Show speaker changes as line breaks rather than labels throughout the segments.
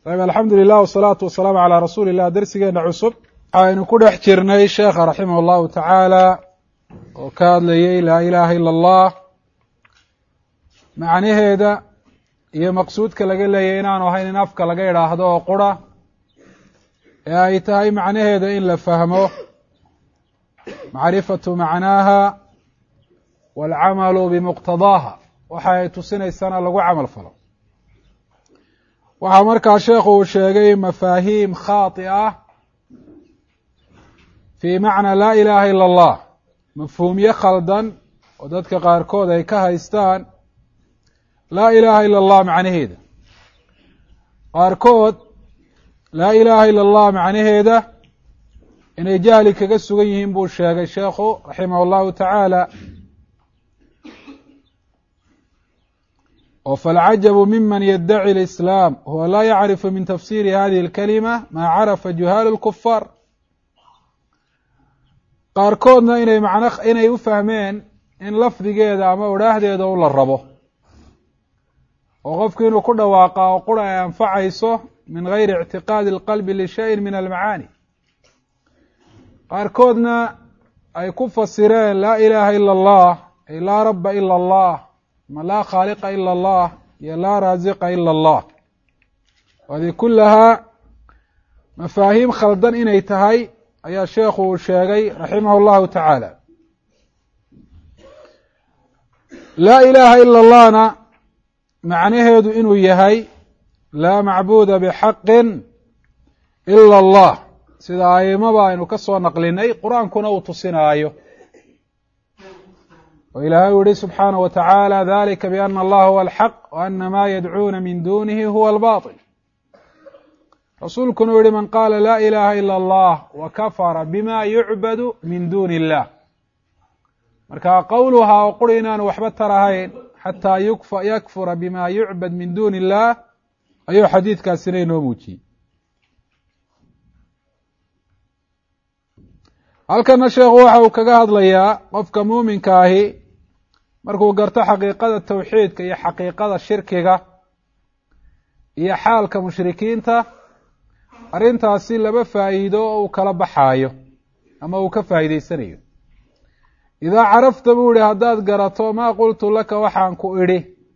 alxamdu lilah wsalaatu wasalaamu calaa rasuuli illah dersigeena cusub waxaynu ku dhex jirnay sheekha raximah allahu tacaala oo ka hadlayay laa ilaaha ila allah macnaheeda iyo maqsuudka laga leeyahy inaanu ahayn in afka laga idhaahdo oo qura ee ay tahay macnaheeda in la fahmo macrifatu macnaaha waalcamalu bimuqtadaaha waxa ay tusinaysana lagu camal falo. waxaa markaa sheekhu uu sheegay mafaahiim khaati ah fii macna laa ilaaha ila allah, mafhuumyo khaldan oo dadka qaarkood ay ka haystaan laa ilaaha ila allah macnaheeda. qaarkood laa ilaaha ila allah macnaheeda inay jahli kaga sugan yihiin buu sheegay sheekhu raximah allahu tacaala. oo falcajabu miman yaddaci alislaam huwa laa yacrifu min tafsiiri hadihi alkalima maa carafa juhaalu lkufaar. qaarkoodna inay u fahmeen in lafdigeeda ama odhaahdeeda u la rabo oo qofku inuu ku dhawaaqa oo qura ay anfacayso min gayri ictiqaadi alqalbi lishayin min almacaani. qaarkoodna ay ku fasireen laa ilaaha ila allah ay laa rabba ila allah ma laa khaaliqa ila allah iyo laa raasiqa ila allah. hadi kulahaa mafaahiim khaldan inay tahay ayaa sheekhu uu sheegay raximah allahu tacaala. laa ilaaha ila allahna macnaheedu inuu yahay laa macbuuda bixaqin ila allah, sida aimaba aynu ka soo naqlinay qur-aankuna uu tusinaayo. oo ilaahay u yihi subxaanaه wa tacaala dalika biana allaha huwa alxaq wa ana ma yadcuuna min dunihi huwa albaطil. rasuulkuna u yihi man qaala laa ilaha ila allah wa kafara bima yucbadu min duni illah. marka qowluhaa oo quri inaanu waxba tarahayn xataa yakfura bima yucbad min duni illah ayuu xadiidkaasina inoo muujiyey. halkana sheekhu waxa uu kaga hadlayaa qofka muuminka ahi markuu garto xaqiiqada tawxiidka iyo xaqiiqada shirkiga iyo xaalka mushrikiinta, arrintaasi laba faa'iido oo uu kala baxaayo ama uu ka faa'iidaysanayo. idaa carafta buu yihi haddaad garato maa qultu laka waxaan ku idhi,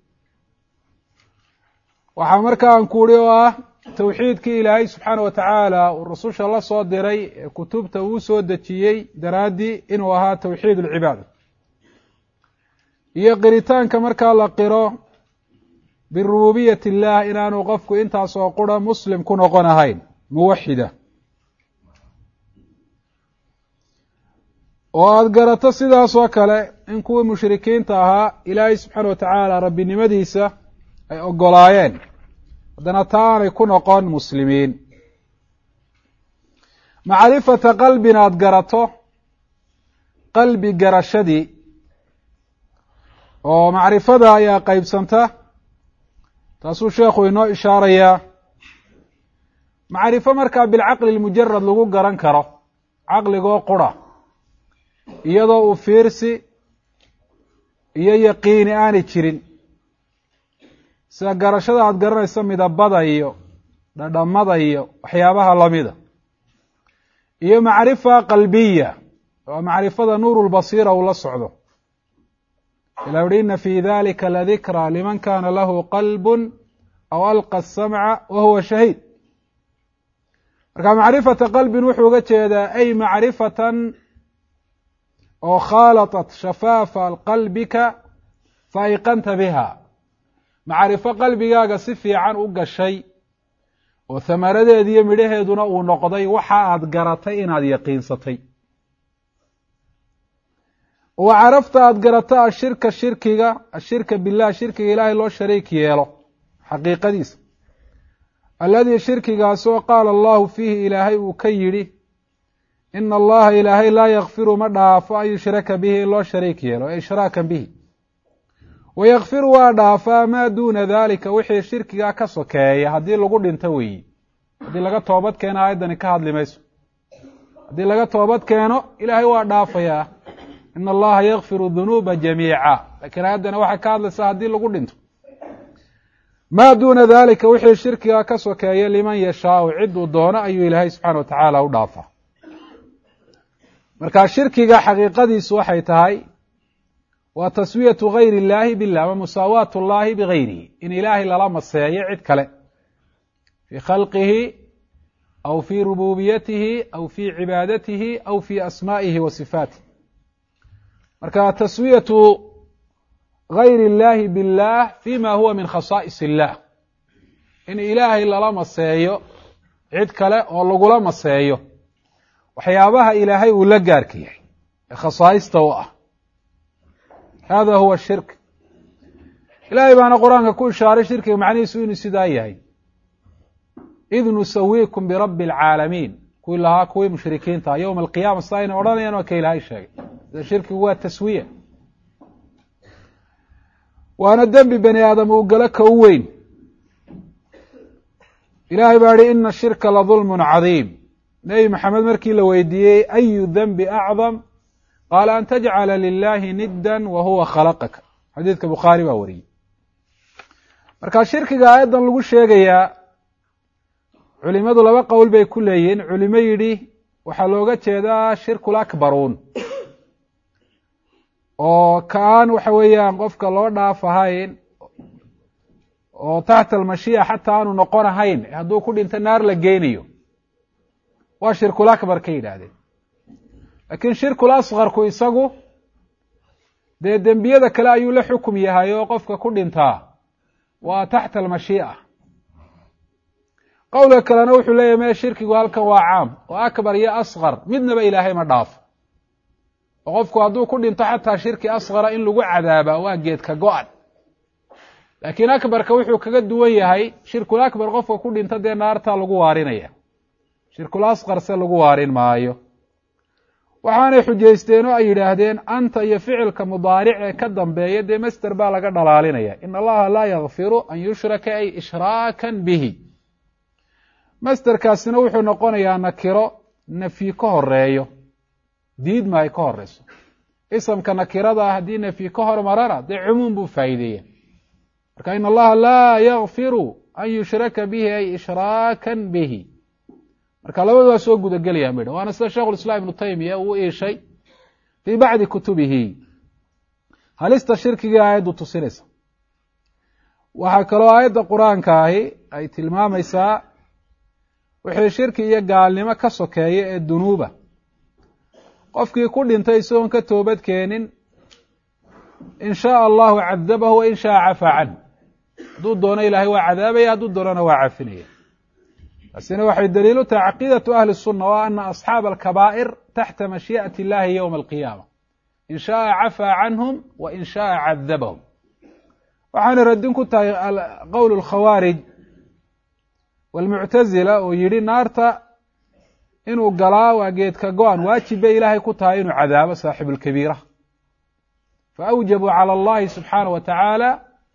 waxaa marka aan ku idhi oo ah tawxiidkii ilaahay subxaana wa tacaala uu rususha la soo diray ee kutubta uu soo dejiyey daraaddii inuu ahaa tawxiid alcibaada, iyo qiritaanka markaa la qiro birububiyati illah inaanu qofku intaas oo qura muslim ku noqon ahayn muwaxida. oo aada garato sidaas oo kale in kuwii mushrikiinta ahaa ilaahay subxaana wa tacaala rabbinimadiisa ay ogolaayeen haddana taa aanay ku noqon muslimiin. macrifata qalbin aada garato qalbi garashadii, oo macrifada ayaa qeybsanta, taasuu sheekhu inoo ishaarayaa. macrifo markaa bilcaqli lmujarad lagu garan karo, caqligoo qura iyadoo uu fiirsi iyo yaqiini aanay jirin, sida garashada aada garanayso midabada iyo dhadhamada iyo waxyaabaha lamida. iyo macrifa qalbiya oo macrifada nuurulbasiira uu la socdo. ila uhi ina fi dalika ladikraa liman kana lahu qalbun aw alqa asamca wa huwa shahiid. marka macrifata qalbin wuxuu uga jeedaa ay macrifatan oo khaalatat shafaafa qalbika fa ayqanta biha, macrifo qalbigaaga si fiican u gashay oo hamaradeedi iyo midhaheeduna uu noqday waxa aad garatay inaad yaqiinsatay. wa carafta aada garato ashirka shirkiga, ashirka bilah shirkiga ilaahay loo shariik yeelo xaqiiqadiisa, alladii shirkigaasoo qaala allahu fiihi ilaahay uu ka yidhi ina allaha ilaahay laa yakfiru ma dhaafo an yushraka bihi in loo shariik yeelo e ishraakan bihi, wayakfiru waa dhaafaa maa duuna dalika wixii shirkigaa ka sokeeya haddii lagu dhinto weeyi. haddii laga toobad keeno aayaddani ka hadli mayso. haddii laga toobad keeno ilaahay waa dhaafayaa, ina allaha yakfiru dunuuba jamiica, lakiin aayaddani waxay ka hadlaysaa haddii lagu dhinto. maa duuna dalika wixii shirkiga ka sokeeya liman yashaau ciduu doono ayuu ilaahay subxaana wa tacaala u dhaafaa. marka shirkiga xaqiiqadiisu waxay tahay waa taswiyatu gayri اllahi billah ama musaawaat اllahi bigayrihi, in ilaahay lala maseeyo cid kale fii khalqihi aw fii rububiyatihi aw fii cibaadatihi aw fii asmaa'ihi wa sifaatih. marka taswiyatu gayri اllahi billah fima huwa min khasaa'is illah, in ilaahay lala maseeyo cid kale oo lagula maseeyo waxyaabaha ilaahay uu la gaarka yahay ee khasaa'ista u ah, hada huwa shirk. ilaahay baana qur-aanka ku ishaaray shirkiga macnihiisu inuu sidaa yahay, id nusawiikum birabbi alcaalamiin, kuwii lahaa kuwii mushrikiinta yowma alqiyaama sa ayna odhanayaan waa ka ilaahay sheegay. sida shirkigu waa taswiya, waana dembi bani aadam uu galo ka u weyn. ilaahay baa yihi ina shirka ladulmun cadiim. nebi maxamed markii la weydiiyey ayu denbi acdam qaala an tajcala lilahi niddan wa huwa khalaqaka, xadiidka bukhaari baa wariyey. marka shirkiga aayaddan lagu sheegayaa culimadu laba qowl bay ku leeyihin. culimo yidhi waxaa looga jeedaa shirkul akbaruun, oo kaan waxa weeyaan qofka loo dhaaf ahayn oo taxta almashii'a xataa aanu noqon ahayn, hadduu ku dhinto naar la geynayo, waa shirkul akbar ka yidhaahdeen. laakiin shirkul asqarku isagu dee dembiyada kale ayuu la xukum yahay oo qofka ku dhintaa waa taxta almashii'a. qowlka kalena wuxuu leeyahy mee shirkigu halkan waa caam oo akbar iyo asqar midnaba ilaahay ma dhaafo, oo qofku hadduu ku dhinto xataa shirki asqara in lagu cadaaba waa geedka go-an. laakiin akbarka wuxuu kaga duwan yahay, shirkul akbar qofka ku dhinto dee naartaa lagu waarinaya, shirkul asqar se lagu waarin maayo. waxaanay xujaysteen oo ay yidhaahdeen anta iyo ficilka mudaaric ee ka dambeeya dee master baa laga dhalaalinaya, in allaha laa yakfiru an yushraka ay ishraakan bihi. masterkaasina wuxuu noqonayaa nakiro nafyi ka horeeyo, diidma ay ka horeyso. isamka nakirada haddii nafyi ka hormarana dee cumuum buu faa'iideeya. marka in allaha laa yakfiru an yushraka bihi ay ishraakan bihi, marka labadu waa soo gudagelaya midha, waana sida sheikhulislaam ibnu taymiya uu iishay fii bacdi kutubihi. halista shirkiga aayaddu tusinaysa. waxaa kaloo aayadda qur-aanka ahi ay tilmaamaysaa wixii shirki iyo gaalnimo ka sokeeya ee dunuuba, qofkii ku dhintay isagoon ka toobad keenin in shaaa allahu cadabahu wa in shaaa cafaa canh. hadduu doono ilaahay waa cadaabaya, hadduu doonona waa cafinaya. taasina waxay daliil u tahay caqiidatu ahli الsuna oo ana asxaaba alkabaa'ir taxta mashii'ati اllahi ywma alqiyaama, in shaaa cafaa canhum wa in shaaa cadabahum. waxaana radin ku tahay qowl اlkhawaarij wاlmuctazila oo yidhi naarta inuu galaa waa geedka go-an, waajib bay ilaahay ku tahay inuu cadaabo saaxibu اlkabiira. faawjabuu calى اllahi subxaanaه wa tacaala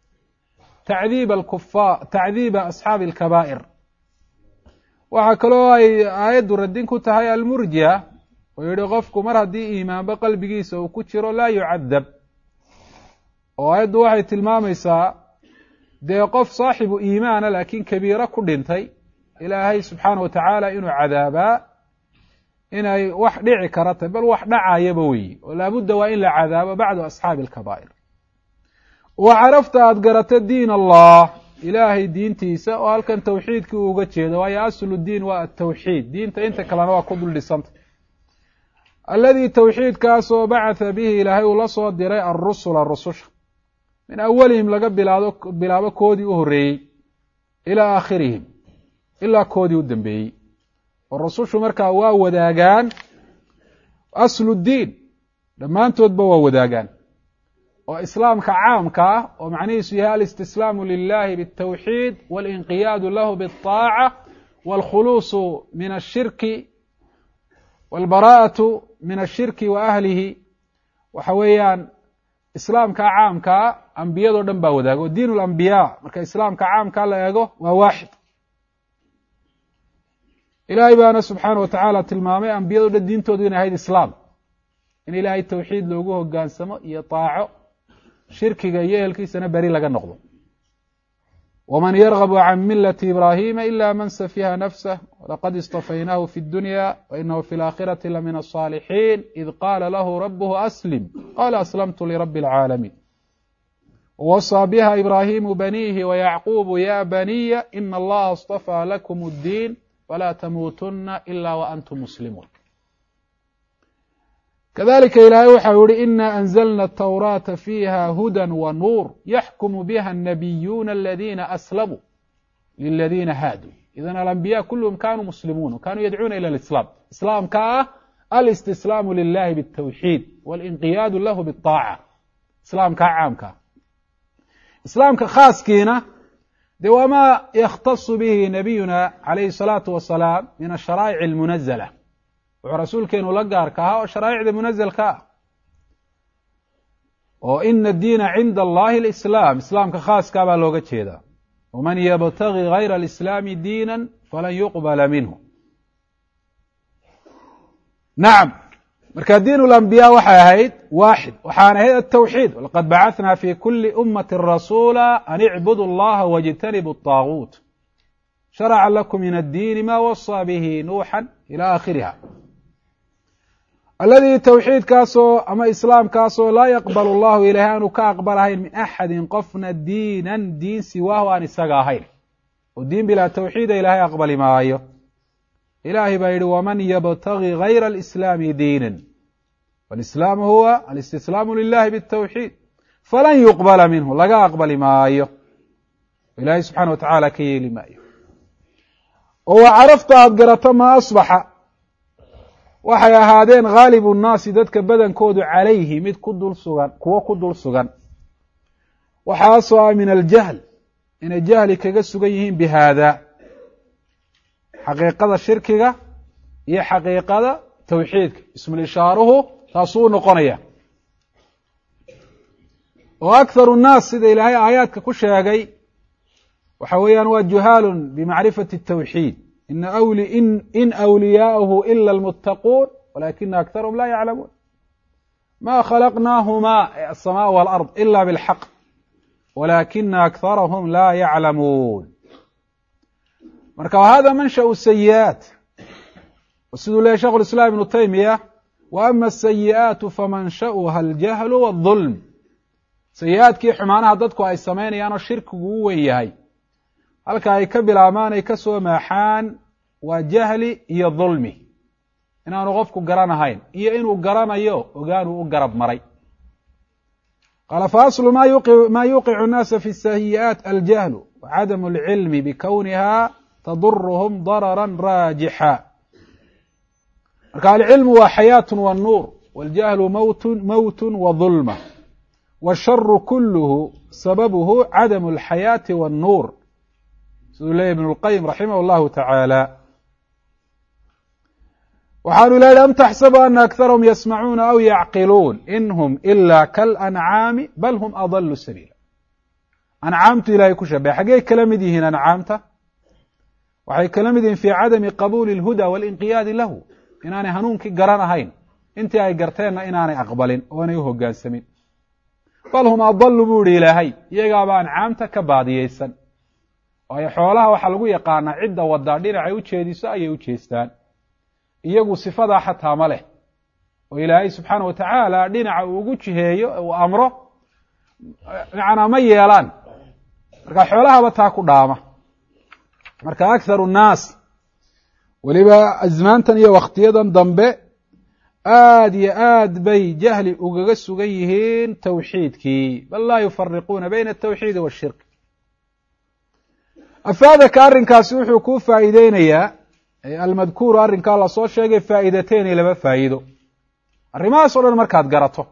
tacdiiba asxaabi اlkabaa'ir. waxaa kaloo ay aayaddu radin ku tahay almurji'a oo yihi qofku mar haddii iimaanba qalbigiisa uu ku jiro laa yucadab, oo aayaddu waxay tilmaamaysaa dee qof saaxibu iimaana laakiin kabiiro ku dhintay ilaahay subxaana wa tacaala inuu cadaabaa inay wax dhici kara tahy, bal wax dhacayaba weyi, oo laabudda waa in la cadaabo bacdu asxaabi alkabaa'ir. wa carafta aada garato diin allah, ilaahay diintiisa, oo halkan tawxiidkii uu uga jeedo, waayo aslu diin waa atawxiid, diinta inta kalena waa ku dul dhisanta. alladii tawxiidkaasoo bacatha bihi ilaahay uu la soo diray arusula rususha, min awalihim laga bilaabo koodii u horreeyey ilaa aakhirihim, ilaa koodii u dambeeyey. oo rusushu markaa waa wadaagaan aslu diin, dhammaantoodba waa wadaagaan. oo islaamka caamka ah oo macnihiisu yahay alistislaamu lilahi biاtawxiid walinqiyaadu lahu biاطaaca wاlkhuluusu min ashirki wاlbaraa'atu min ashirki wa ahlihi. waxa weeyaan islaamka caamkaa ambiyadoo dhan baa wadaaga, oo diin اlambiyaa marka islaamka caamkaa la eego waa waaxid. ilaahay baana subxaana wa tacaala tilmaamay ambiyado dhan diintoodu inay ahayd islaam, in ilaahay tawxiid loogu hogaansamo iyo taaco, shirkiga iyo ehelkiisana beri laga noqdo. ومن يرغب عن ملة إبراهيم إلا من سفه نفسه ولقد اصطفيناه في الدنيا وإنه في الآخرة لمن الصالحين إذ قال له ربه أسلم قال أسلمت لرب العالمين ووصى بها إبراهيم بنيه ويعقوب يا بني إن الله اصطفى لكم الدين فلا تموتن إلا وأنتم مسلمون. كذلك إلهي wuxuu yihi إنا أنزلنا التوراة فيها هدى ونور يحكم بها النبيون الذين أسلموا للذين هادوا. إذن الأنبياء كلهم كانوا مسلمون وكانوا يدعون إلى الإسلام. إسلام كا الاستسلام لله بالتوحيد والانقياد له بالطاعة. إسلام كا عام كا. إسلام كا خاص كينا دي وما يختص به نبينا عليه الصلاة والسلام من الشرائع المنزلة. wuxuu rasuulkeenu la gaarka ahaa oo sharaa'icda munazalka ah oo ina addiina cinda allahi alislaam islaamka khaaska baa looga jeedaa waman yabtagi gayra alislaami diinan falan yuqbala minhu. nacam marka diin lambiyaa waxay ahayd waaxid waxaana ahayd altawxiid walaqad bacaثna fi kuli ummati rasuula an icbudu allaha wاjtanibu الطaaguut sharaca lakum min addiini ma wasaa bihi nuuxan ila aakhiriha aladii tawxiidkaasoo ama islaamkaasoo laa yaqbal allahu ilahay aanu ka aqbalahayn min axadin qofna diinan diin siwaahu aan isaga ahayn oo diin bilaa tawxiida ilahay aqbali maayo. ilaahay baa yidhi waman yabtagi gayra alislaami diinan walislaamu huwa alistislaamu lilahi bitawxiid falan yuqbala minhu laga aqbali maayo ilahay subxaana wa tacaala ka yeeli maayo. oo wa carafta aada garato maa asbaxa waxay ahaadeen ghaalibu nnaasi dadka badankoodu calayhi mid ku dul sugan kuwo ku dul sugan waxaasoo ah min aljahl inay jahli kaga sugan yihiin bi haada xaqiiqada shirkiga iyo xaqiiqada tawxiidka ismulishaaruhu taasuu noqonaya. oo akharu nnaas sida ilaahay aayaadka ku sheegay waxa weeyaan waa juhaalun bimacrifati الtawxiid in أwliyaaؤuhu إla الmuتaquun walakina أkharهum la yaclamuun ma khalaqnaahuma الsamاء والأrض إla bاlxaq walakina أkharahum la yaclamuun. marka hada manshaأu sayi'aat siduu leeyahy shekh اiسlاam iبnu taymiya وأma الsayi'aaت famansha'uha الjahl والظulm. sayi'aadkii xumaanaha dadku ay samaynayaanoo shirkigu u wen yahay halka ay ka bilaabmaan ay ka soo maaxaan waa jahli iyo dulmi inaanu qofku garanahayn iyo inuu garanayo ogaanuu u garab maray. qaala faaslu ma yuqicu الnaasa fi الsayi'aat aljahlu wacadamu اlcilmi bikowniha taduruhum darara raajixa. marka alcilmu waa xayaat wالnuur wاljahlu mowt وظulma wالsharu kulluhu sababuhu cadamu اlxayaati wالnuur siduu leeyahy ibn اlqayim raximah اllahu tacaala. waxaanu leeyahy am taxsabu ana akharahum yasmacuuna aw yacqiluun in hum ila kalancaami bal hum adalu sabiila. ancaamtu ilahay ku shabahay xaggey kala mid yihiin ancaamta waxay kala mid yihiin fii cadami qabuuli اlhuda waاlinqiyaadi lahu inaanay hanuunkii garanahayn intii ay garteenna inaanay aqbalin oonay u hogaansamin. bal hum adalu buu ihi ilaahay iyagaaba ancaamta ka baadiyeysan waayo xoolaha waxaa lagu yaqaanaa cidda wadaa dhinacay u jeediso ayay u jeestaan iyagu sifadaa xataa ma leh oo ilaahay subxaana wa tacaala dhinaca uu ugu jiheeyo uu amro macnaa ma yeelaan marka xoolahaba taa ku dhaama. marka akharu nnaas weliba azmaantan iyo wakhtiyadan dambe aad iyo aad bay jahli ugaga sugan yihiin tawxiidkii bal laa yufariquuna bayna atawxiidi washirk. afaadaka arrinkaasi wuxuu kuu faa'iideynayaa almadkuuru arrinkaa lasoo sheegay faa'iidateyn iyo laba faa'iido. arrimahaas o dhan markaad garato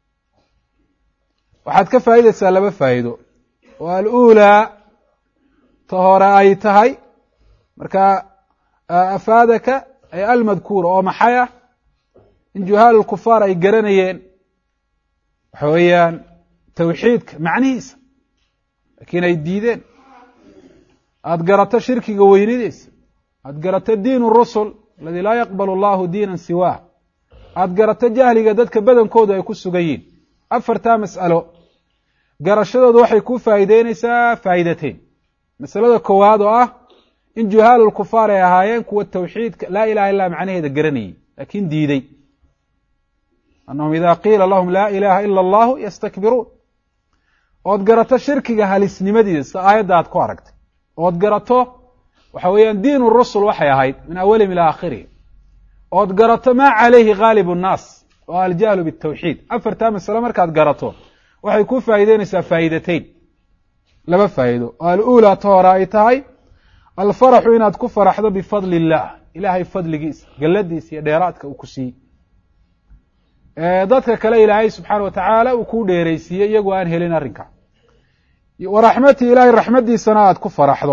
waxaad ka faa'iidaysaa laba faa'iido oo aluulaa ta hore ay tahay marka afaadaka ay almadkuura oo maxay ah in juhaalu lkufaar ay garanayeen waxa weeyaan tawxiidka macnihiisa laakiin ay diideen. aada garato shirkiga weynidiisa aada garato diin rusul aladi laa yaqbal allahu diinan siwaa aada garato jahliga dadka badankoodu ay ku sugan yihin. afartaa mas'alo garashadoodu waxay ku faa'iideynaysaa faa'iidateyn. masalada koowaad oo ah in juhaalul kufaar ay ahaayeen kuwa tawxiidka laa ilaha illa macnaheeda garanayay laakiin diiday annahum idaa qiila lahum laa ilaha ila allahu yastakbiruun ood garato shirkiga halisnimadiisa sida aayadda aad ku aragtay ood garato waxa weeyaan diin rusul waxay ahayd min awalihim ilaa aakhirihim ood garato maa calayhi ghaalibu nnaas oo aljahlu bitawxiid afartaa masale markaad garato waxay ku faa'iideynaysaa faa'iidatayn laba faa'iido oo al-uulaa ta hore ay tahay alfaraxu inaad ku faraxdo bifadli illah ilaahay fadligiisa galladiisa iyo dheeraadka uu ku siiyey dadka kale ilaahay subxaana wa tacaala uu ku dheeraysiiyey iyagoo aan helin arrinka wa raxmatii ilaahay raxmaddiisana aad ku faraxdo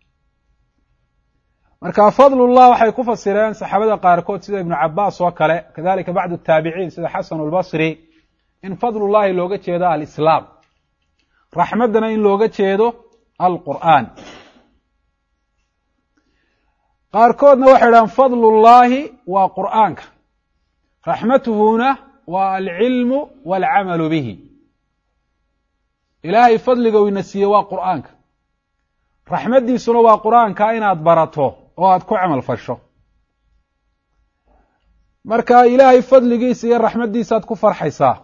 marka fadlullah waxay ku fasireen saxaabada qaarkood sida ibnu cabaas oo kale kadalika bacdu taabiciin sida xasan albasri in fadlullahi looga jeedo alislaam raxmaddana in looga jeedo alqur'aan qaarkoodna waxay idhahaan fadlullaahi waa qur'aanka raxmatuhuna waa alcilmu waalcamalu bihi ilaahay fadliga uu ina siiye waa qur'aanka raxmaddiisuna waa qur'aanka inaad barato oo aad ku camal fasho marka ilaahay fadligiisa iyo raxmaddiisa aad ku farxaysaa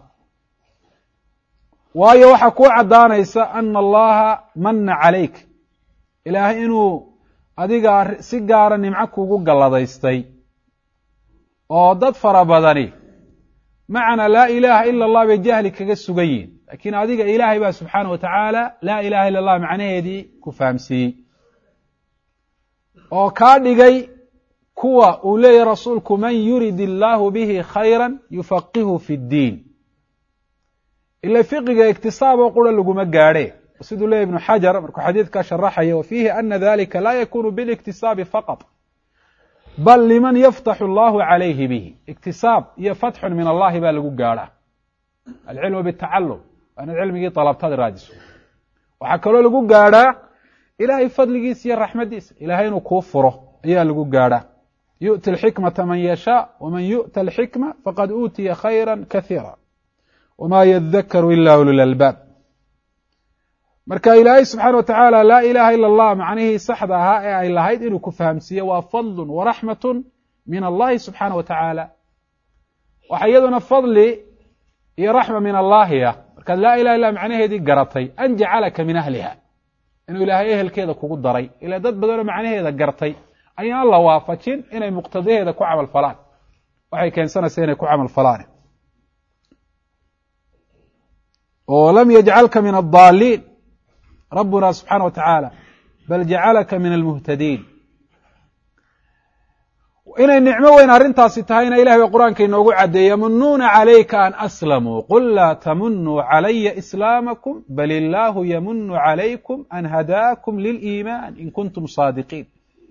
waayo waxaa kuu caddaanaysa ana allaha manna calayk ilaahay inuu adiga si gaara nimco kuugu galladaystay oo dad fara badani macna laa ilaaha ila allah bay jahli kaga sugan yihin laakiin adiga ilaahay baa subxaana wa tacaala laa ilaha illa allah macnaheedii ku fahamsiiyey oo kaa dhigay kuwa uu leeyahy rasuulku man yurid illaahu bihi khayra yufaqihu fi ddiin ila fiqiga iktisaab oo qura laguma gaadhe siduu leeyahy ibnu xajar markuu xadiidkaa sharaxaya wa fiihi ana dalika laa yakunu biliktisaabi faqط bal liman yaftaxu allahu calayhi bihi iktisaab iyo fatxun min allahi baa lagu gaadhaa alcilmu bitacalum waa inaad cilmigii dalabtad raadiso waxaa kaloo lagu gaadhaa ilaahay fadligiisa iyo raxmaddiisa ilahay inuu kuu furo ayaa lagu gaadhaa yu'ti alxikmata man yashaa waman yu'ta alxikma faqad uutiya khayra kahiira wma yadakaru ila ululalbaab marka ilaahay subxaana wa tacaala laa ilaha ila allah macnihii saxda ahaa ee ay lahayd inuu ku fahamsiiye waa fadlun waraxmatun min allahi subxaana wa tacaala waxa iyaduna fadli iyo raxma min allahi ah markaad laa ilaha illa macnaheedii garatay an jacalaka min ahliha inuu ilaahay ehelkeeda kugu daray ilaa dad badanoo macnaheeda gartay ayaan la waafajin inay muqtadaheeda ku camal falaan waxay keensanaysaa inay ku camal falaan oo lam yajcalka min addaaliin rabbuna subxaana wa tacaala bal jacalaka min almuhtadiin inay nicmo weyn arrintaasi tahayna ilahay baa qur-aanka inoogu caddeeyey yamunuuna calayka an aslamuu qul laa tamunuu calaya islaamakum bal illaahu yamunu calaykum an hadaakum liliimaan in kuntum saadiqiin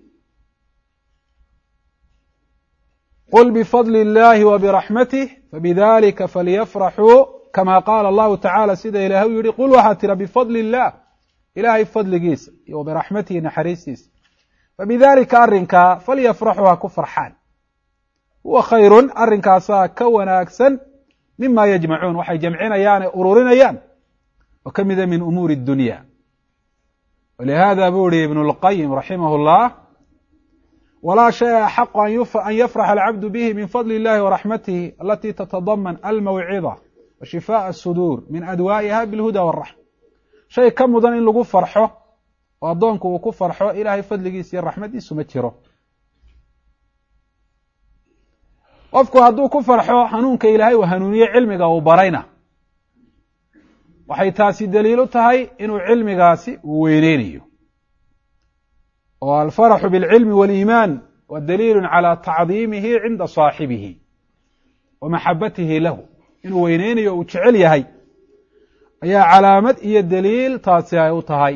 qul bifadli illahi wa biraxmatih fabidalika falyafraxuu kama qaala allahu tacaala sida ilahay u yihi qul waxaad tira bifadli illah ilaahay fadligiisa iyo wabiraxmatihi naxariistiisa fabidalika arrinkaa falyafraxuu ha ku farxaan huwa khayrun arrinkaasaa ka wanaagsan mima yajmacuun waxay jamcinayaan ee ururinayaan oo ka mida min umuuri اdunya walihada buu ihi ibn اlqayim raximah اllah walaa shaya axaqu an yafraxa alcabdu bihi min fadli illahi waraxmatihi alati tatadaman almawcida washifaaء الsuduur min adwaa'iha bilhuda wاraxma shay ka mudan in lagu farxo oo addoonku uu ku farxo ilaahay fadligiisa iyo raxmaddiisu ma jiro qofku hadduu ku farxo hanuunka ilaahay uu hanuuniye cilmiga uu barayna waxay taasi daliil u tahay inuu cilmigaasi uu weyneynayo oo alfaraxu biاlcilmi wاliimaan wa daliilu calى tacdiimihi cinda saaxibihi wa maxabatihi lahu inuu weyneynayo uu jecel yahay ayaa calaamad iyo daliil taasi ay u tahay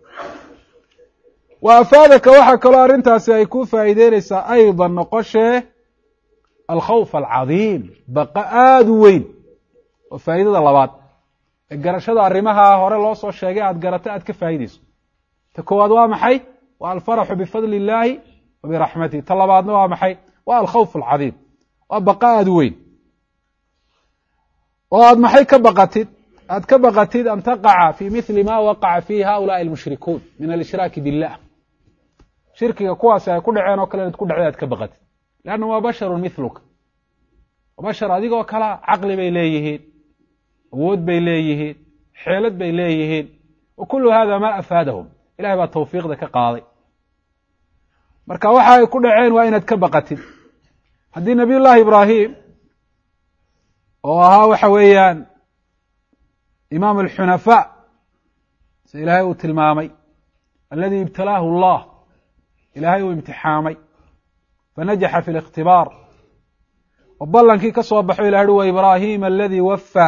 wa afaadaka waxaa kaloo arrintaasi ay ku faa'iideynaysaa aydan noqoshee alkhawf alcadiim baqa aada u weyn oo faa'iidada labaad ee garashada arrimaha hore loo soo sheegay aada garato aad ka faa'iidayso ta koowaad waa maxay waa alfaraxu bifadli illaahi wa biraxmatihi ta labaadna waa maxay waa alkhawf alcadiim waa baqa aada u weyn oo aada maxay ka baqatid aad ka baqatid an taqaca fi mithli ma waqaca fihi haulaai almushrikuun min alishraaki billah shirkiga kuwaasi ay ku dhaceen oo kale inaad ku dhacday aad ka baqatid leanna waa basharun mithluka bashar adigoo kala caqli bay leeyihiin awood bay leeyihiin xeelad bay leeyihiin wa kullu hada ma afaadahum ilahay baa tawfiiqda ka qaaday marka waxa ay ku dhaceen waa inaad ka baqatid haddii nabiy llahi ibraahim oo ahaa waxa weeyaan imaam alxunafaa si ilaahay uu tilmaamay aladi ibtalaahu allah ilaahay uu imtixaamay fanajaxa fi الاkhtibaar oo ballankii ka soo baxo ilah uhi wa ibraahima aladi wafaa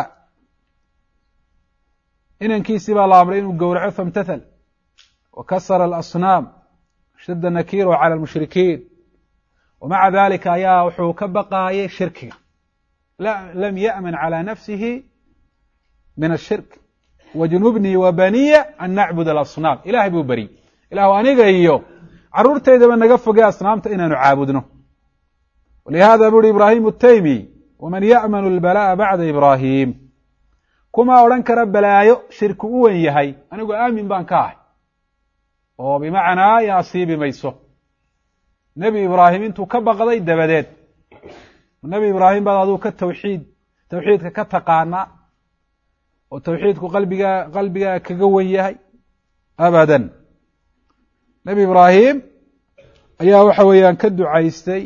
inankiisii baa la amray inuu gowraco famtathal wakasara alasnaam shadda nakiiro cala almushrikiin wamaca dalika ayaa wuxuu ka baqaayay shirkiga lam ya'man calى nafsihi min ashirk wajnubnii wa baniya an nacbud alasnaam ilahay buu beri ilahu aniga iyo carruurtaydaba naga fogey asnaamta inaanu caabudno walihada bu uhi ibraahim الtaymi waman ya'manu اlbalaa'a bacda ibraahim kuma odhan kara balaayo shirki u wen yahay anigu aamin baan ka ahay oo bimacnaa i asiibi mayso nebi ibraahim intuu ka baqday dabadeed nebi ibraahim baad aduu ka tawxiidka ka taqaanaa oo tawxiidku qalbigaa kaga wen yahay abadan nebi ibraahim ayaa waxa weeyaan ka ducaystay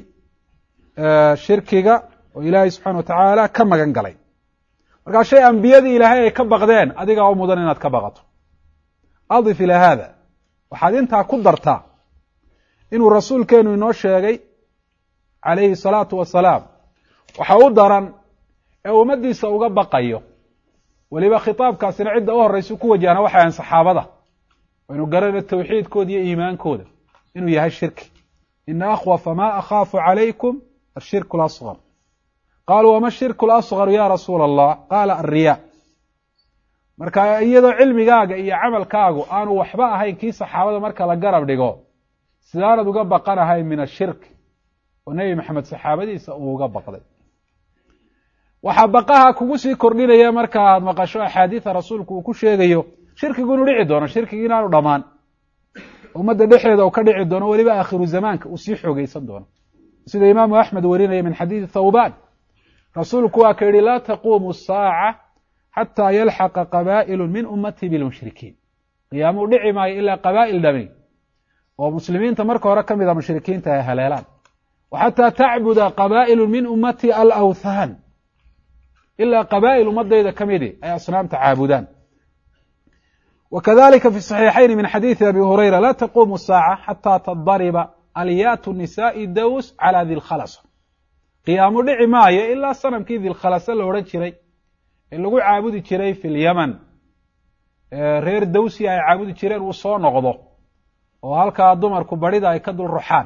shirkiga oo ilaahay subxana wa tacaala ka magan galay markaa shay ambiyadii ilaahay ay ka baqdeen adigaa u mudan inaad ka baqato adif ilaa haada waxaad intaa ku dartaa inuu rasuulkeenu inoo sheegay calayhi salaatu wasalaam waxa u daran ee ummaddiisa uga baqayo weliba khitaabkaasina cidda u horraysa ku wajahna waxay ahan saxaabada waynu garana tawxiidkooda iyo iimaankooda inuu yahay shirki ina akhwafa ma akhaafu calaykum ashirku اlasغar qaaluu wama shirku اlasغaru ya rasuula allah qaala alriya marka iyadoo cilmigaaga iyo camalkaagu aanu waxba ahayn kii saxaabada marka la garab dhigo sidaanad uga baqanahay min ashirk oo nebi maxamed saxaabadiisa uu uga baqday waxaa baqaha kugu sii kordhinaya markaaad maqasho axaadiida rasuulku uu ku sheegayo shirkigu inuu dhici doono shirkigi inaanu dhammaan ummadda dhexeeda uu ka dhici doono weliba aakhiru zamaanka uu sii xoogeysan doono sida imaamu axmed warinaya min xadiidi thawban rasuulku waa ka yihi laa taquumu الsaaca xataa yalxaqa qabaa'ilu min ummatii bilmushrikiin qiyaamuu dhici maayo ilaa qabaa'il dhami oo muslimiinta marka hore ka mida mushrikiinta ay haleelaan wa xataa tacbuda qabaa'ilu min ummatii alawthaan ilaa qabaa'il ummadayda ka midi ay asnaamta caabudaan wakadalika fi صaxiixayn min xadiidi abi hurayra laa taquumu الsaaca xataa tadariba alyaatu nisaa'i daws calى dilkhalasa qiyaamu dhici maayo ilaa sanamkii dilkhalasa la odhan jiray ee lagu caabudi jiray fi lyaman reer dawsi ay caabudi jireen uu soo noqdo oo halkaa dumarku barhida ay ka dul ruxaan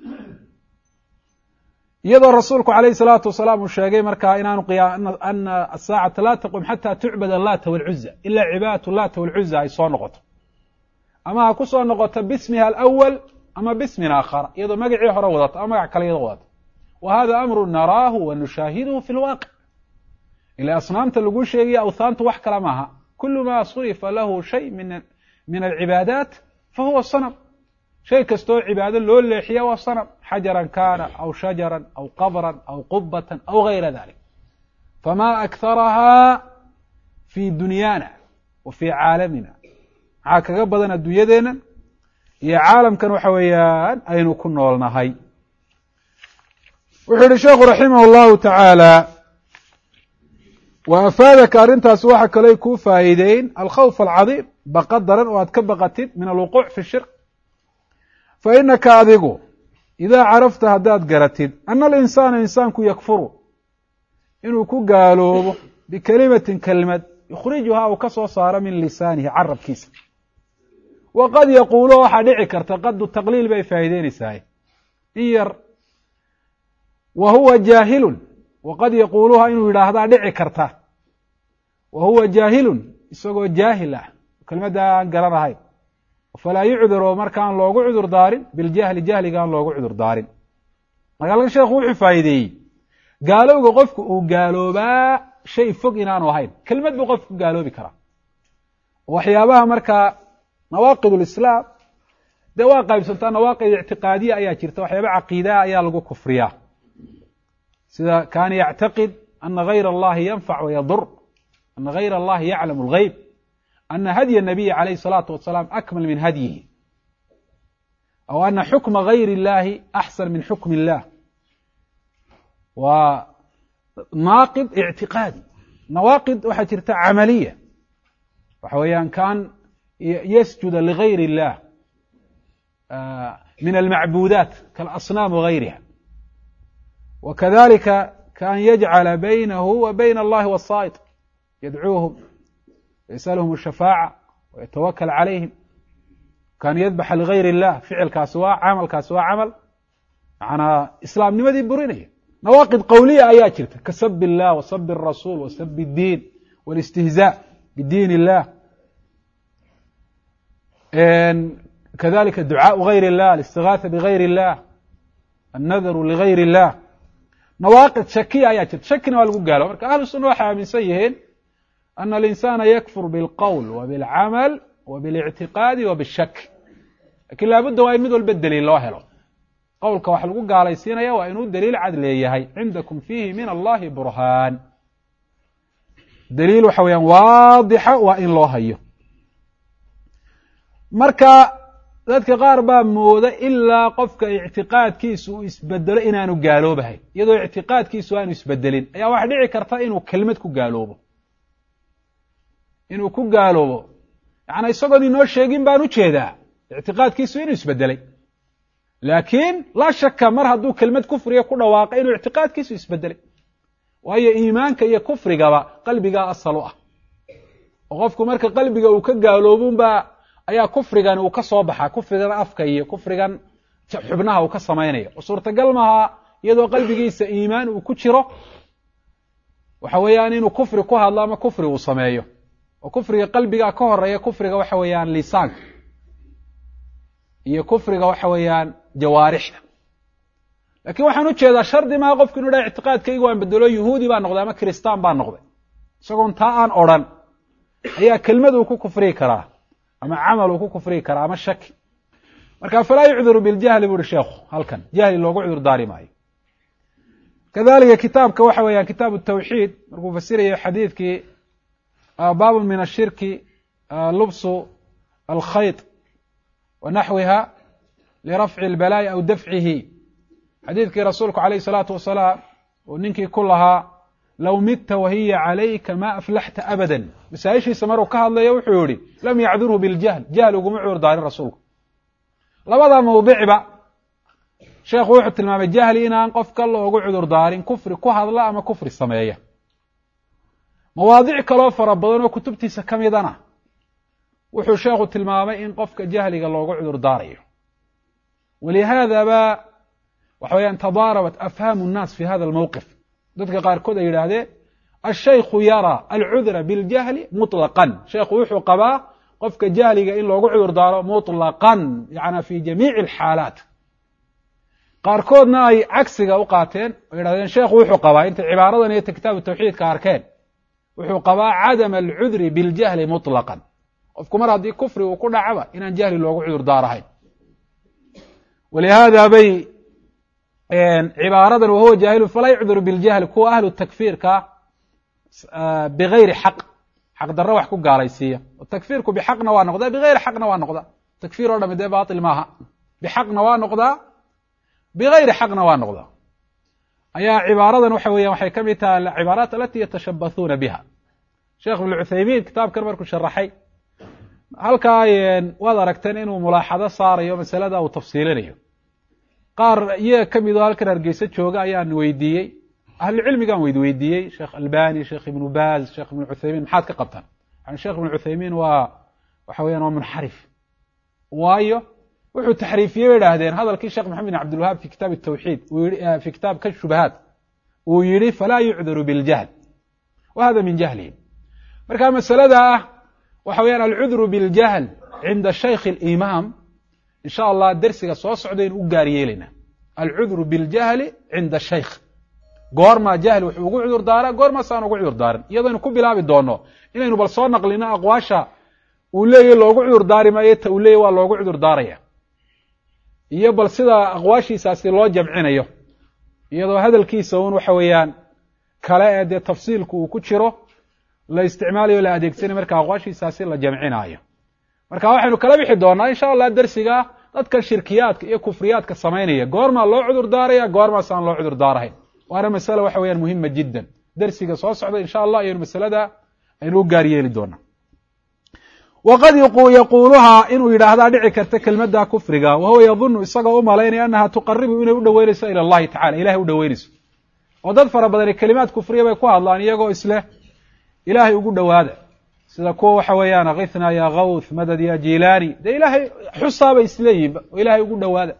iyadoo rasuulku calayhi salaatu wasalaam uu sheegay markaa inaanu ana asaacata laa taqum xataa tucbad allata walcuza ilaa cibaadatu lata walcuza ay soo noqoto ama ha ku soo noqoto bismiha alawal ama bismin aakhara iyadoo magacii hore wadato ama magac kale iyadoo wadato wa hada amru naraahu wa nushaahiduhu fi lwaaqic ila asnaamta lagu sheegaya awthaantu wax kala maaha kulu ma surifa lahu shay min alcibaadaat fahuwa sanam shay kastoo cibaado loo leexiya waa sanam xajaran kana aw shajaran aw qabran aw qubatan aw gayra dalik fama akharaha fi dunyaana wa fi caalamina maxaa kaga badan adduunyadeenna iyo caalamkan waxa weeyaan aynu ku noolnahay wuxuu yihi sheekhu raximah اllahu tacaala wa afaadaka arrintaasi waxa kaley kuu faa'iideyn alkhawf alcadiim baqa daran oo aad ka baqatid min alwuquuc fi shirk fa inaka adigu idaa carafta haddaad garatid ana alinsaana insaanku yakfuru inuu ku gaaloobo bikelimatin kelimad yukhrijuhaa uu ka soo saaro min lisaanihi carabkiisa waqad yaquulu waxaa dhici karta qadu taqliil bay faa'iideynaysahay in yar wa huwa jaahilun waqad yaquuluha inuu yidhaahdaa dhici karta wa huwa jaahilun isagoo jaahil ah kelmadda aan garanahayn falaa yucdur oo markaan loogu cudur daarin biljahli jahliga aan loogu cudur daarin marka sheekhu wuxuu faa'iideeyey gaalowga qofku uu gaaloobaa shay fog inaanu ahayn kelmad buu qofku ku gaaloobi karaa waxyaabaha markaa nawaaqid ulislaam dee waa qaybsantaa nawaaqid ictiqaadiya ayaa jirta waxyaaba caqiidaa ayaa lagu kufriyaa sida kaana yactaqid ana gayra allahi yanfac wayadur ana gayra allahi yaclamu algayb ana hadya nabiyi calayhi الsalaatu wasalaam akmal min hadyihi aw ana xukma gayri اllahi axsan min xukmi illah waa naaqid ictiqaadi nawaaqid waxaa jirta camaliya waxa weeyaan kan yasjuda ligayr illah min almacbudaat kaalasnaam wagayriha wakadalika kaan yajcala baynahu wa bayna allahi wasaa'id yadcuuhum yasaluhum ashafaaca wayatawakal calayhim kaan yadbaxa ligayr illah ficilkaasi waa camalkaasi waa camal macnaa islaamnimadii burinaya nawaaqid qowliya ayaa jirta ka sabi illah wa sabi arasuul wa sabi اddiin wاlistihzaa bidiin illah kadalika ducaaءu gayr illah alistigaatha bigayr illah annadaru ligayr illah nawaaqid shakiya ayaa jirta shakina waa lagu gaalo marka ahlu sunna waxay aaminsan yihiin ana alinsana yakfur bilqowl wa bilcamal wa bilictiqaadi wa bishak lakin laabudda waa in mid walba daliil loo helo qowlka wax lagu gaalaysiinaya waa inuu daliil cad leeyahay cindakum fiihi min allahi burhaan daliil waxa weeyaan waadixa waa in loo hayo marka dadka qaar baa mooda ilaa qofka ictiqaadkiisu uu isbedelo inaanu gaaloobahayn iyadoo ictiqaadkiisu aanu isbedelin ayaa waxa dhici karta inuu kelmad ku gaaloobo yaani isagoon inoo sheegin baan ujeedaa ictiqaadkiisu inuu isbedelay laakiin laa shaka mar hadduu kelmad kufriga ku dhawaaqay inuu ictiqaadkiisu isbedelay waayo iimaanka iyo kufrigaba qalbigaa asal u ah oo qofku marka qalbiga uu ka gaaloobunbaa ayaa kufrigan uu ka soo baxaa kufrigan afka iyo kufrigan xubnaha uu ka samaynayo oo suurtagal maaha iyadoo qalbigiisa iimaan uu ku jiro waxa weeyaan inuu kufri ku hadlo ama kufri uu sameeyo oo kufriga qalbiga ka horeeya kufriga waxa weeyaan lisaanka iyo kufriga waxa weeyaan jawaarixda laakiin waxaan ujeedaa shardi maaha qofku inuu dhaha ictiqaadkayga waan bedelo yuhuudi baa noqday ama kristaan baa noqday isagoon taa aan odrhan ayaa kelmad uu ku kufriyi karaa ama camal uu ku kufriyi karaa ama shaki marka falaa yucduru biljahli bu uhi sheekhu halkan jahli loogu cudur daari maayo kadalika kitaabka waxa weeyaan kitaabu tawxiid markuu fasirayo xadiidkii baabun min ashirki lubsu alkhayط wa naxwiha lirafci اlbalaa'i aw dafcihi xadiidkii rasuulku calayh الsalaatu wasalaam oo ninkii ku lahaa low midta wahiya calayka ma aflaxta abada masaa-ishiisa maruu ka hadlayo wuxuu yihi lam yacdurhu biljahl jahl uguma cudur daarin rasuulku labada mawdicba sheekhu wuxuu tilmaamay jahli inaan qofka loogu cudur daarin kufri ku hadla ama kufri sameeya mawaadic kaloo fara badan oo kutubtiisa ka midana wuxuu sheekhu tilmaamay in qofka jahliga loogu cudur daarayo walihaadaba waxa weyaan tadaarabat afhaamu nnaas fi hada almowqif dadka qaarkood ay yidhaahdeen ashaykhu yaraa alcudra biاljahli muطlaqan sheekhu wuxuu qabaa qofka jahliga in loogu cudur daaro muطlaqan yana fi jamiici alxaalaat qaarkoodna ay cagsiga u qaateen oo yidhahdeen sheekhu wuxuu qabaa intay cibaaradan iyo kitaabu tawxiidka arkeen wuxuu qabaa cadama alcudri biاljahli muطlaqan qofku mar haddii kufri uu ku dhacaba inaan jahli loogu cudur daarahayn walihaada bay cibaaradan wahuwa jaahilu falaa yucduru biاljahli kuwa ahlu takfiirka bigayri xaq xaq darro wax ku gaalaysiiya oo takfiirku bixaqna waa noqdaa bigayri xaqna waa noqdaa takfiir oo dhami dee baatil maaha bixaqna waa noqdaa bigayri xaqna waa noqdaa ayaa cibaaradan waxa weeyaan waxay ka mid tahay alcibaaraat alati yatashabathuuna biha sheekh ibn cuthaymiin kitaabkan markuu sharaxay halkaa waad aragteen inuu mulaaxado saarayo masalada uu tafsiilinayo qaar iyaga ka mid oo halkan hargeysa jooga ayaan weydiiyey ahlucilmigaan weydiiyey sheekh albani sheekh ibnu baz sheekh ibnu cuthaymiin maxaad ka qabtaan yani sheekh ibnu cuthaymiin waa waxa weeyaan waa munxarif waayo wuxuu taxriifiyey bay idhaahdeen hadalkii sheekh maxamed bin cabdilwahaab fi kitaab tawxiid fi kitaab kashubahaat uu yihi falaa yucdaru biljahl wa hada min jahlihim marka masalada ah waxa weyaan alcudru biljahl cinda shaykh alimaam in sha allah dersiga soo socda in u gaar yeelayna alcudru biاljahli cinda shaykh goorma jahl wuxuu ugu cudur daaraa goorma saan ugu cudur daarin iyadoo ku bilaabi doono inaynu bal soo naqlino aqwaasha uu leeyahay loogu cudur daari maayo ta uu leeyahay waa loogu cudur daaraya iyo bal sida aqwaashiisaasi loo jamcinayo iyadoo hadalkiisa uun waxa weeyaan kale ee dee tafsiilku uu ku jiro la isticmaalayo la adeegsanayo marka aqwaashiisaasi la jamcinaayo marka waxaynu kala bixi doonaa insha allah darsiga dadka shirkiyaadka iyo kufriyaadka samaynaya goorma loo cudur daaraya goorma saan loo cudur daarahayn waana mas'ala waxa weeyaan muhiima jiddan darsiga soo socda insha allah ayaynu masalada aynu u gaar yeeli doonaa waqad yaquuluhaa inuu yidhaahdaa dhici karta kelmadda kufriga wahuwa yadunnu isagoo u malaynaya annaha tuqaribu inay u dhoweynayso ila allahi tacala ilahay u dhoweynayso oo dad fara badani kelimaad kufriya bay ku hadlaan iyagoo isleh ilaahay ugu dhowaada sida kuwa waxa weeyaan akithnaa ya kawth madad ya jilaani dee ilaahay xusaabay isleeyihinba oo ilaahay ugu dhowaada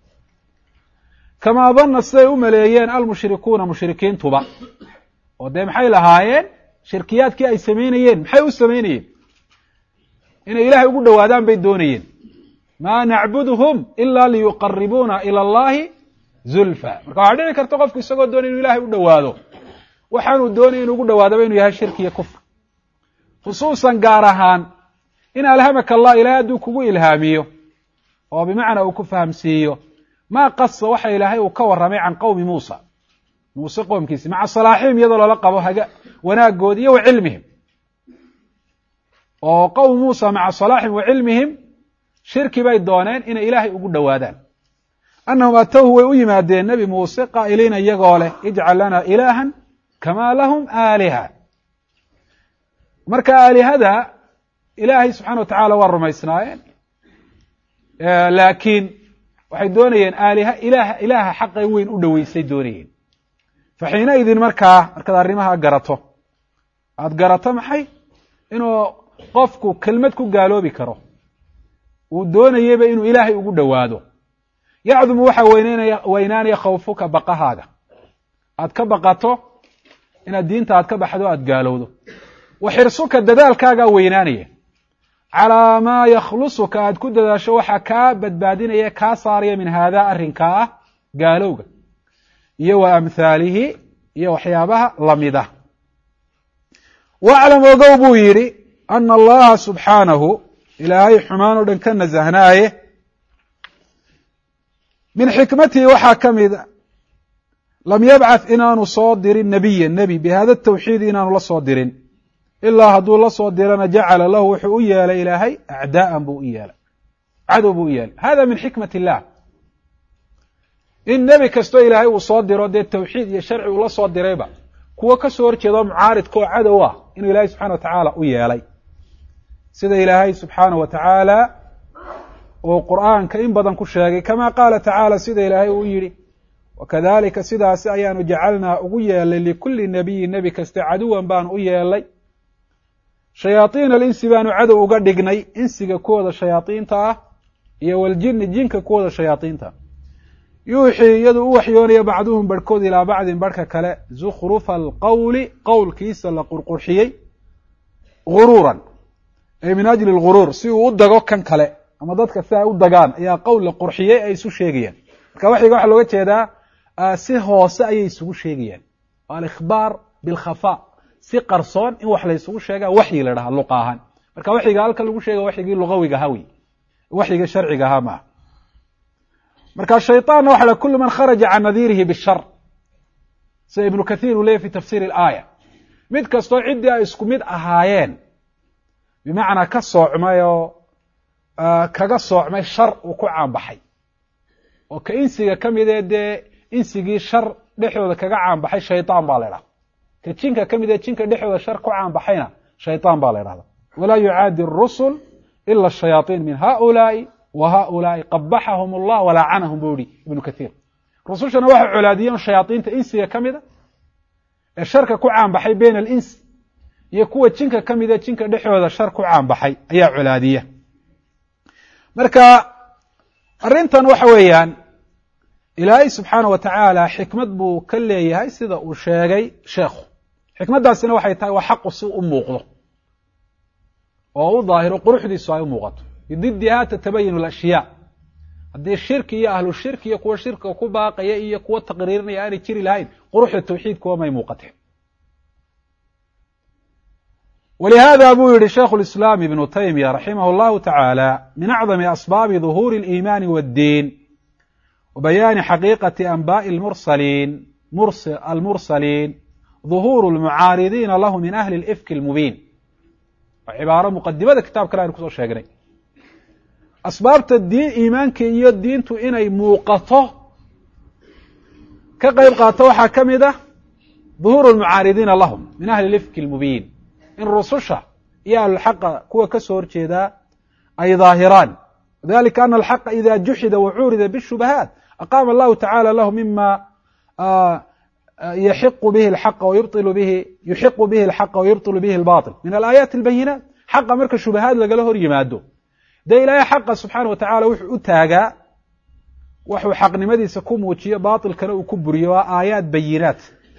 kamaa danna siday u maleeyeen almushrikuuna mushrikiintuba oo dee maxay lahaayeen shirkiyaadkii ay samaynayeen maxay u samaynayeen inay ilaahay ugu dhowaadaan bay doonayeen maa nacbuduhum ila liyuqaribuuna ila allahi zulfa marka waxaa dhici karta qofku isagoo doonay inuu ilaahay u dhowaado waxaanuu doonaya inu ugu dhowaadaba inuu yahay shirki iyo kufr khusuusan gaar ahaan in alhamaka allah ilahay hadduu kugu ilhaamiyo oo bimacnaa uu ku fahamsiiyo maa qasa waxa ilaahay uu ka warramay can qowmi muusa muuse qoomkiisi maca salaaxihim iyadoo loola qabo wanaagoodi iyo wa cilmihim oo qowm muusa maca salaaxihim wa cilmihim shirki bay dooneen inay ilaahay ugu dhowaadaan annahum atowhu way u yimaadeen nebi muuse qaa'iliina iyagoo leh ijcal lana ilaahan kamaa lahum aaliha marka aalihada ilaahay subxana wa tacaala waa rumaysnaayeen laakiin waxay doonayeen aaliha ilaaha xaqay weyn u dhoweysay doonayeen fa xiinaidin markaad arrimaha garato aada garato maxay inuu qofku kelmad ku gaaloobi karo uu doonayeyba inuu ilaahay ugu dhowaado yacdumu waxaa weynaanaya khawfuka baqahaaga aad ka baqato inaad diinta aad ka baxdo aad gaalowdo wa xirsuka dadaalkaagaa weynaanaya calaa maa yakhlusuka aad ku dadaasho waxaa kaa badbaadinaya kaa saaraya min haadaa arrinkaa ah gaalowga iyo wa amhaalihi iyo waxyaabaha lamida waclam ogow buu yidhi ana allaha subxaanahu ilaahay xumaan oo dhan ka nasahnaaye min xikmatihi waxaa ka mida lam yabcath inaanu soo dirin nebiya nebi bihada tawxiidi inaanu la soo dirin ilaa hadduu la soo dirana jacala lahu wuxuu u yeelay ilaahay acdaa'an buu u yeelay cadow buu u yeelay hada min xikmat illah in nebi kastoo ilaahay uu soo diro dee tawxiid iyo sharci uu la soo dirayba kuwo ka soo horjeedo mucaaridka oo cadow ah inuu ilaahay subxana wa tacaala u yeelay sida ilaahay subxaana wa tacaala uu qur'aanka in badan ku sheegay kama qaala tacaala sida ilaahay uu yidhi wakadalika sidaasi ayaanu jacalnaa ugu yeelay likulli nebiyin nebi kaste caduwan baanu u yeelay shayaaiina alinsi baanu cadow uga dhignay insiga kuwooda shayaaiinta ah iyo waljini jinka kuwooda shayaaiinta yuuxii iyaduu u waxyoonaya bacduhum barhkood ilaa bacdin barhka kale zukhrufa alqowli qowlkiisa la qurqurxiyey guruuran ay min ajli lguruur si uu u dago kan kale ama dadka si ay u dagaan ayaa qowl la qurxiyey ay isu sheegayaan marka waxyiga waxaa looga jeedaa si hoose ayay isugu sheegayaan alikhbaar bilkhafa si qarsoon in wax la isugu sheegaa waxyi la dhahaa luqa ahaan marka waxyiga halka lagu sheega waxyigii lugawiga ahaa wey waxyiga sharciga ahaa maaha marka shayطaanna waxa la kulu man kharaja can nadiirihi bishar sida ibnu kathiir uu leeyay fi tafsiir اlaaya mid kastoo ciddii ay isku mid ahaayeen bimacnaa ka soocmay oo kaga soocmay shar uu ku caanbaxay oo ka insiga ka mid ee dee insigii shar dhexdooda kaga caanbaxay shayطaan baa la idhahda ka jinka ka mid ee jinka dhexdooda shar ku caanbaxayna shayطaan baa la idhahda walaa yucaadi الrusul ila الshayaaطiin min haؤulaaءi wa haؤulaaءi qabaxahum اllah walacanahum buu yihi ibnu kathiir rusushana waxay colaadiyeen shayaaiinta insiga ka mida ee sharka ku caanbaxay bayn alins iyo kuwa jinka ka mida jinka dhexdooda shar ku caanbaxay ayaa colaadiya marka arrintan waxa weeyaan ilaahay subxaana wa tacaala xikmad buu ka leeyahay sida uu sheegay sheekhu xikmaddaasina waxay tahay waa xaqu si u muuqdo oo u daahiro quruxdiisu ay u muuqato bididiha tatabayinu alashyaa haddii shirki iyo ahlu shirki iyo kuwa shirkiga ku baaqaya iyo kuwa taqriirinaya aanay jiri lahayn quruxda tawxiidkuwa may muuqateen ولهذا buu yihi شhيkh الإسلام بن تيمية رحimه الله تعالى من أعظم أسباب ظهور الإيمان والدين وبيان حقيقة أنباء المرسلين ظهور المعاaرضين له من أهل الإفك المبين cibaaro مqadimada kitaab kale aynu kusoo sheegnay asbaabta iimaanka iyo diintu inay muuqato ka qayb qaato waxaa ka mid ah ظهور المعاaرضينa لهم من أهل الإفك المبين in rususha iyo ahlulxaqa kuwa ka soo horjeedaa ay daahiraan wadalika ana alxaqa ida juxida wacurida bالshubahaat aqama allahu tacala lahu mima yuxiqu bihi alxaqa wayubطilu bihi albaطil min alaayaati albayinaat xaqa marka shubahaad lagala hor yimaado dee ilaahay xaqa subxaana wa tacala wuxuu u taagaa waxuu xaqnimadiisa ku muujiyo baaطilkana uu ku buriyo waa aayaat bayinaat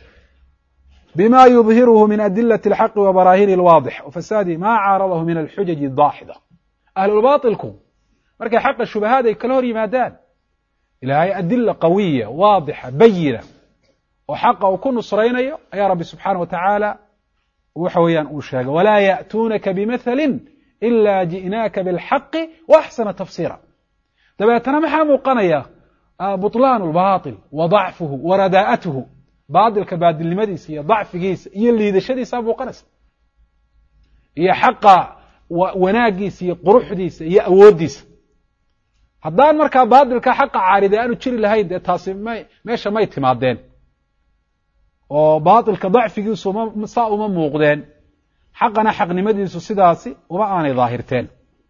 بma يظhirه min أdilaة الxaq وbarahin الواadح وfasaadi ma caaradahu min alxujaج الضاaxidة ahlulbaطilku markay xaqa shubahaad ay kala hor yimaadaan ilaahay adila qawiya waadixa bayina oo xaqa uu ku nusraynayo ayaa rabbi subxaanaه wa taعaalى waxa weeyaan uu sheegay walaa yأtuunaka bimثli إila jiئnaaka bاlxaqi وأxsana tafsira dabeetana maxaa muuqanaya buطlaan الbaطil wa ضacfuhu wa radaa'atuhu baadilka baadilnimadiisa iyo dacfigiisa iyo liidashadiisa muuqanaysa iyo xaqa wanaagiisa iyo quruxdiisa iyo awooddiisa haddaan markaa baadilka xaqa caarida aanu jiri lahayn dee taasi meesha may timaadeen oo baadilka dacfigiisu saa uma muuqdeen xaqana xaqnimadiisu sidaasi uma aanay daahirteen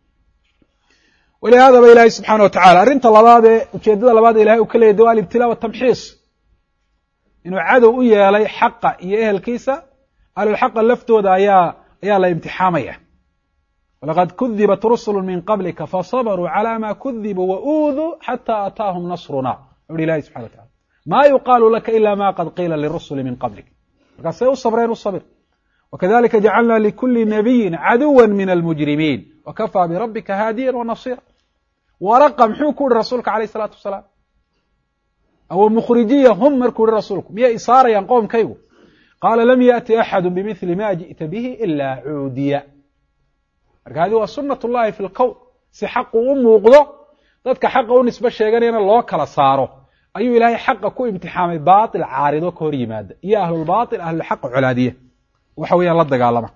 walihaadaba ilaahay subxaana wa tacala arrinta labaad ee ujeedada labaad ee ilahay uu ka leeyahy de waa alibtilaa watamxiis inuu cadow u yeelay xaqa iyo ehelkiisa ahlulxaqa laftooda ayaa la imtixaamaya walaqad kudibat rusulu min qablika fasabruu calى ma kudibuu wauduu xata ataahum nasruna ui ilahi subxana wa tacala ma yuqaalu laka ila ma qad qiila lirusuli min qablik markaasay u sabreen u sabir wakadalika jacalna likuli nabiyin caduwa min almujrimiin wakafaa birabika haadiyan wanasira waraqa muxuu ku uhi rasuulka alayh الsalaatu wasalaam aw mkhrijiya hum markuu yihi rasuulku miyay isaarayaan qoomkaygu qaala lam yaأti axadu bimili ma jiئta bihi ila cuudiya marka hadi waa sunaة اllahi fi اlqown si xaqu u muuqdo dadka xaqa u nisbe sheeganayana loo kala saaro ayuu ilaahay xaqa ku imtixaamay baaطil caarido ka hor yimaada iyo ahlulbaطil ahlulxaqa colaadiya waxa weeyaan la dagaalama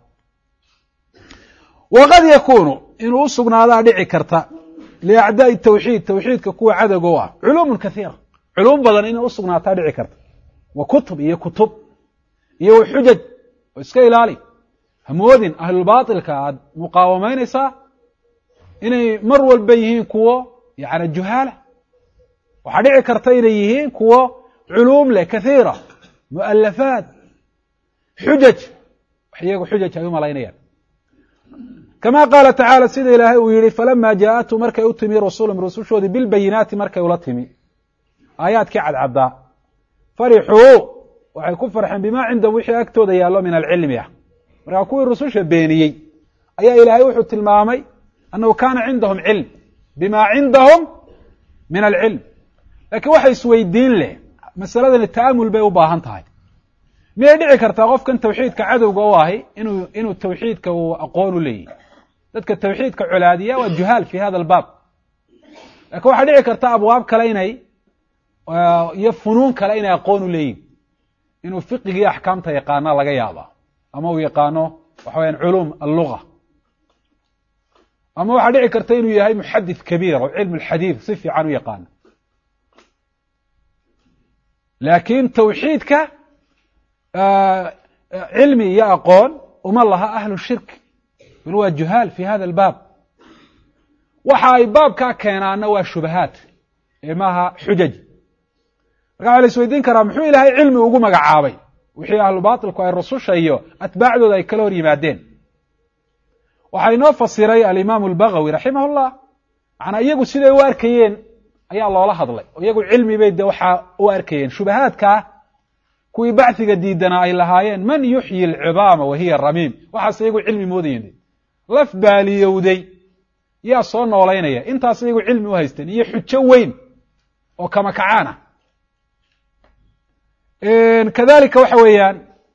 waqad yakunu inuu u sugnaadaa dhici karta liacdaaءi tawxiid tawxiidka kuwa cadowga u ah culuum kahiira culuum badan inay u sugnaataa dhici karta wa kutub iyo wa xujaj oo iska ilaali hamoodin ahlulbaaطilka aad muqaawamaynaysaa inay mar walba yihiin kuwo yani juhaala waxaa dhici karta inay yihiin kuwo culuum leh kahiira mu'alafaat xujaj wax iyagu xujaj ay u malaynayaan kama qaala tacaala sida ilaahay uu yihi falama jaaءathum markay u timi rusulum rusushoodii bilbayinaati markay ula timi aayaadkii cadcaddaa farixuu waxay ku farxeen bimaa cindahum wixii agtooda yaallo min alcilmi ah markaa kuwii rususha beeniyey ayaa ilaahay wuxuu tilmaamay annahu kaana cindahum cilm bima cindahum min alcilm laakiin waxa isweydiin leh masaladani ta'amul bay u baahan tahay miyay dhici kartaa qofkan tawxiidka cadowga u ahi inuu tawxiidka uu aqoon u leeyahy dadka tawxiidka colaadiya waa juhaal fi hada albaab laakiin waxaa dhici karta abwaab kale iyo funuun kale inay aqoon u leeyihin inuu fiqigii axkaamta yaqaana laga yaaba ama uu yaqaano waxa weyaan culuum alluga ama waxaa dhici karta inuu yahay muxadith kabiir oo cilm alxadiid si fiican u yaqaano laakiin tawxiidka cilmi iyo aqoon uma laha ahlu shirk bal waa juhaal fi hada albaab waxa ay baabkaa keenaana waa shubahaat ee maaha xujaj marka waxa la isweydiin karaa muxuu ilaahay cilmi ugu magacaabay wixii ahlu baatilku ay rususha iyo atbaacdooda ay kala hor yimaadeen waxaa inoo fasiray alimaamu albagawi raximah llah macnaa iyagu siday u arkayeen ayaa loola hadlay oo iyagu cilmi bay de waxaa u arkayeen shubahaadkaa kuwii bacdiga diidanaa ay lahaayeen man yuxyi alcidaama wa hiya ramiim waxaas iyagu cilmi moodayeen laf baaliyowday yaa soo noolaynaya intaas iyagu cilmi u haysteen iyo xujo weyn oo kama kacaan ah kadalika waxa weeyaan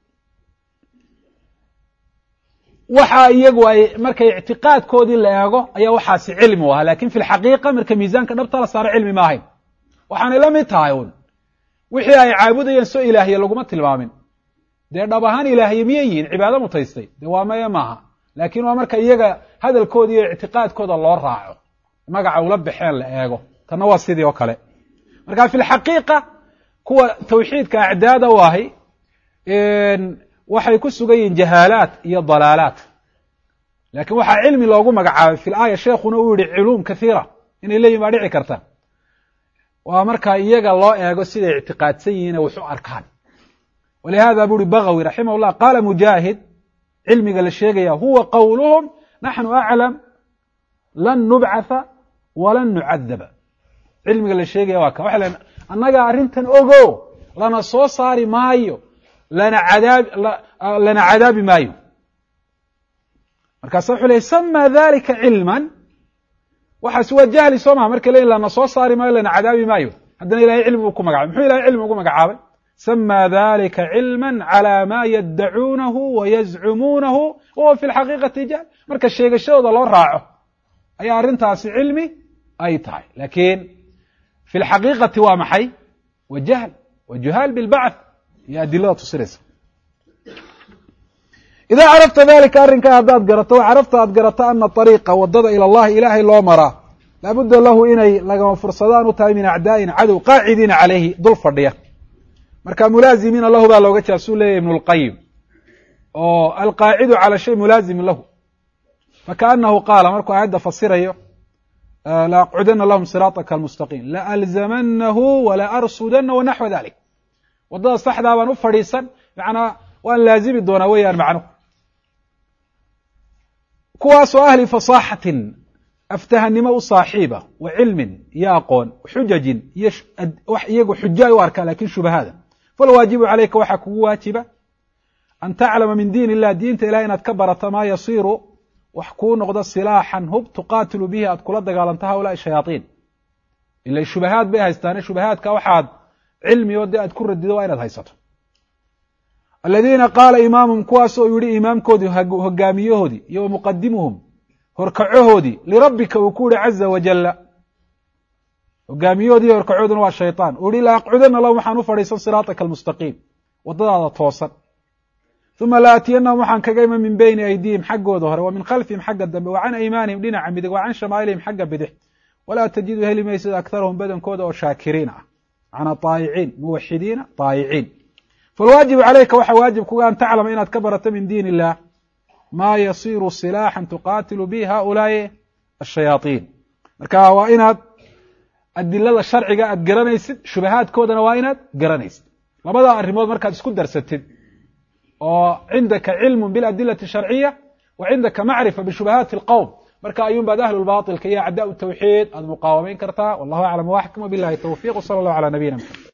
waxa iyagu ay markay ictiqaadkoodii la eego ayaa waxaasi cilmi u ahaa lakin fi lxaqiiqa marka miisaanka dhabta la saaro cilmi ma ahayn waxaanay la mid tahay un wixii ay caabudayeen soo ilaahiye laguma tilmaamin dee dhab ahaan ilaahiye miyay yihiin cibaado mutaystay dee waa maya maaha laakin waa marka iyaga hadalkooda iyo ictiqaadkooda loo raaco magaca ula baxeen la eego tanna waa sidii oo kale marka fi lxaqiiqa kuwa tawxiidka acdaada u ahi waxay ku sugan yihiin jahaalaat iyo dalaalaat lakin waxaa cilmi loogu magacaabay fi laaya sheekuna uu yihi culuum kathiira inay leeyihin baa dhici karta waa markaa iyaga loo eego siday ictiqaadsan yihiin wax u arkaan walihada bu uhi bagawi raximah llah qaala mujaahid cilmiga la sheegaya huwa qowluhum naxnu aclam lan nubcatha walan nucadaba cilmiga la sheegaya waa ka waxa le annaga arrintan ogo lana soo saari maayo lana cadaabi maayo markaasa wuxuu lehy sama dalika cilman waxaas waa jahli soo maha marka leyin lana soo saari maayo lana cadaabi maayo haddana ilahay cilmi buu ku magacaabay muxuu ilahay cilmi ugu magacaabay sama dalika cilma calى ma yaddacuunahu wayazcumuunahu wahuwa fi lxaqiiqati jahl marka sheegashadooda loo raaco ayaa arrintaasi cilmi ay tahay lakin fi lxaqiiqati waa maxay wa jahl wa juhaal bilbacth iyo adilada tusinaysa idaa carafta dalika arrinkaa haddaad garato wa carafta aad garato ana ariiqa wadada ila allahi ilaahay loo maraa laabudda lahu inay lagama fursadaan u tahay min acdaa'in cadow qaacidiina calayhi dul fadhiya marka mulaazimiina lahu baa looga jeeda suu leeyahy ibn اlqayim oo alqaacidu calى shay mulaazimin lahu fakaanahu qaala markuu aayadda fasirayo laaqcudana lahum siraataka almustaqiim laalzamanahu wala arsudana wanaxwa dalik waddada saxdaa baan u fadhiisan macnaa waan laazimi doonaa weeyaan macnuhu kuwaasoo ahli fasaaxatin aftahanimo u saaxiiba wa cilmin iyo aqoon xujajin iyo wax iyagu xujo ay u arkaa lakin shubahaada falwaajibu calayka waxaa kugu waajiba an taclama min diin illah diinta ilahay inaad ka barato maa yasiiru wax kuu noqdo silaaxan hub tuqaatilu bihi aad kula dagaalanto haulaai shayaaiin ila shubahaad bay haystaane shubahaadka waxaad cilmi oo dee aad ku radido waa inaad haysato aladiina qaala imaamum kuwaas oo yihi imaamkoodii hogaamiyahoodii iyo wamuqadimuhum horkacohoodii lirabbika uu ku yihi caza wajala hogaamiyahoodii iyo horkacooduna waa shayطaan uu yihi laaqcudana lahum waxaan u fadhiisan siraataka almustaqiim waddadaada toosan uma laatiyanahum waxaan kaga iman min bayni aydihim xaggooda hore wa min khalfihim xagga dambe wa can aymaanihim dhinaca midig wa can shamaa'ilihim xagga bidix walaa tajidu heli maysid akarahum badankooda oo shaakiriin ah macnaa طaayiciin muwaxidiina طaayiciin falwaajibu calayka waxaa waajib kuga an taclama inaad ka barato min diin illah maa yasiiru silaaxan tuqaatilu bihi haulaai ashayaaiin marka waa inaad adilada sharciga aad garanaysid shubahaadkoodana waa inaad garanaysid labada arrimood markaad isku darsatid oo cindaka cilmu biladilati sharciya wa cindaka macrifa bishubahaati alqowm marka ayuun baad ahlu lbailka iyo acdaa tawxiid aad muqaawamayn kartaa wallahu aclam waxkam wabilahi tawfiq wsala allahu calaa nabiyina mxamed